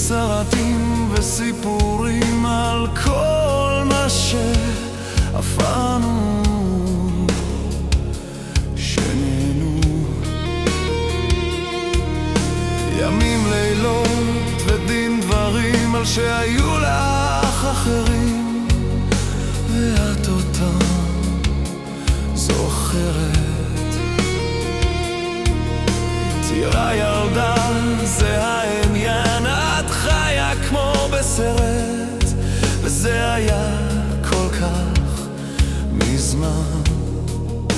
סרטים וסיפורים על כל מה שעברנו, שנינו ימים לילות ודין דברים על שהיו לך אחרים, ואת אותם זוכרת. תירה ילדה זה העניין, את חיה כמו בסרט, וזה היה כל כך מזמן.